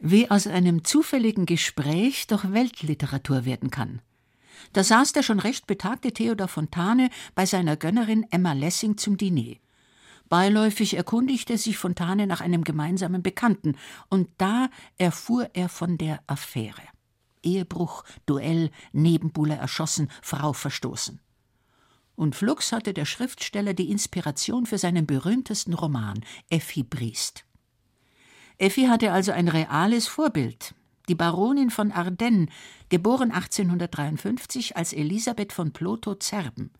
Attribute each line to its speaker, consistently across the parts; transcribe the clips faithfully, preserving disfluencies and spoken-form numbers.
Speaker 1: wie aus einem zufälligen Gespräch doch Weltliteratur werden kann. Da saß der schon recht betagte Theodor Fontane bei seiner Gönnerin Emma Lessing zum Diner. Beiläufig erkundigte sich Fontane nach einem gemeinsamen Bekannten, und da erfuhr er von der Affäre. Ehebruch, Duell, Nebenbuhler erschossen, Frau verstoßen. Und flugs hatte der Schriftsteller die Inspiration für seinen berühmtesten Roman, Effi Briest. Effi hatte also ein reales Vorbild, die Baronin von Ardennes, geboren achtzehnhundertdreiundfünfzig als Elisabeth von Plotho-Zerben.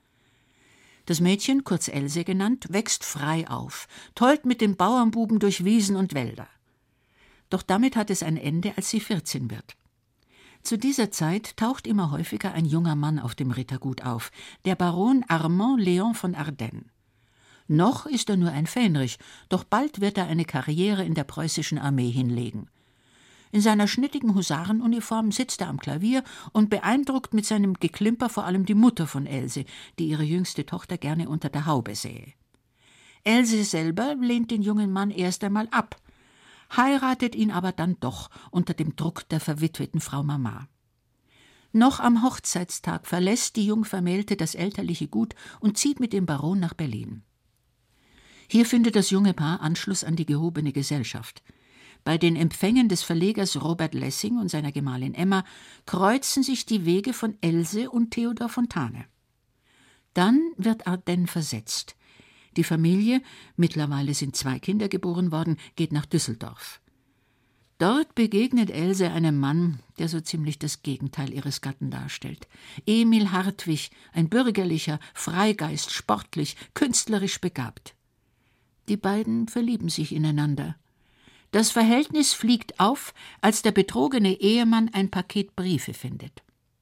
Speaker 1: Das Mädchen, kurz Else genannt, wächst frei auf, tollt mit den Bauernbuben durch Wiesen und Wälder. Doch damit hat es ein Ende, als sie vierzehn wird. Zu dieser Zeit taucht immer häufiger ein junger Mann auf dem Rittergut auf, der Baron Armand Léon von Ardennes. Noch ist er nur ein Fähnrich, doch bald wird er eine Karriere in der preußischen Armee hinlegen. In seiner schnittigen Husarenuniform sitzt er am Klavier und beeindruckt mit seinem Geklimper vor allem die Mutter von Else, die ihre jüngste Tochter gerne unter der Haube sähe. Else selber lehnt den jungen Mann erst einmal ab, heiratet ihn aber dann doch unter dem Druck der verwitweten Frau Mama. Noch am Hochzeitstag verlässt die Jungvermählte das elterliche Gut und zieht mit dem Baron nach Berlin. Hier findet das junge Paar Anschluss an die gehobene Gesellschaft. Bei den Empfängen des Verlegers Robert Lessing und seiner Gemahlin Emma kreuzen sich die Wege von Else und Theodor Fontane. Dann wird Ardennes versetzt. Die Familie, mittlerweile sind zwei Kinder geboren worden, geht nach Düsseldorf. Dort begegnet Else einem Mann, der so ziemlich das Gegenteil ihres Gatten darstellt. Emil Hartwig, ein bürgerlicher, Freigeist, sportlich, künstlerisch begabt. Die beiden verlieben sich ineinander. Das Verhältnis fliegt auf, als der betrogene Ehemann ein Paket Briefe findet.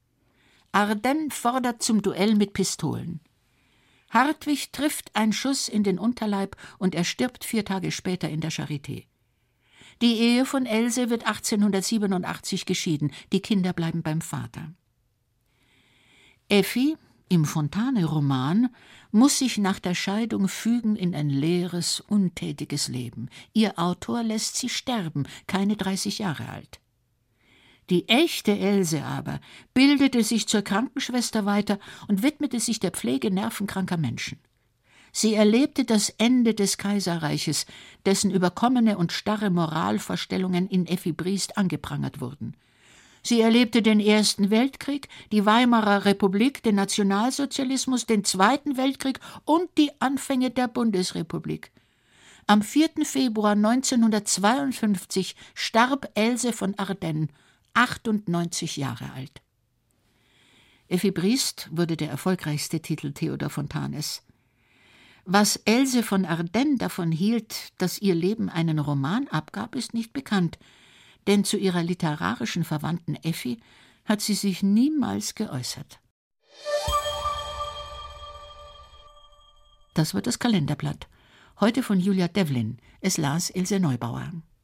Speaker 1: Ardennes fordert zum Duell mit Pistolen. Hartwig trifft ein Schuss in den Unterleib und er stirbt vier Tage später in der Charité. Die Ehe von Else wird achtzehnhundertsiebenundachtzig geschieden, die Kinder bleiben beim Vater. Effi, im Fontane-Roman, muss sich nach der Scheidung fügen in ein leeres, untätiges Leben. Ihr Autor lässt sie sterben, keine dreißig Jahre alt. Die echte Else aber bildete sich zur Krankenschwester weiter und widmete sich der Pflege nervenkranker Menschen. Sie erlebte das Ende des Kaiserreiches, dessen überkommene und starre Moralvorstellungen in Effi Briest angeprangert wurden. Sie erlebte den Ersten Weltkrieg, die Weimarer Republik, den Nationalsozialismus, den Zweiten Weltkrieg und die Anfänge der Bundesrepublik. Am vierten Februar neunzehnhundertzweiundfünfzig starb Else von Ardennes, achtundneunzig Jahre alt. Effi Briest wurde der erfolgreichste Titel Theodor Fontanes. Was Else von Ardennes davon hielt, dass ihr Leben einen Roman abgab, ist nicht bekannt, denn zu ihrer literarischen Verwandten Effi hat sie sich niemals geäußert. Das war das Kalenderblatt. Heute von Julia Devlin. Es las Ilse Neubauer.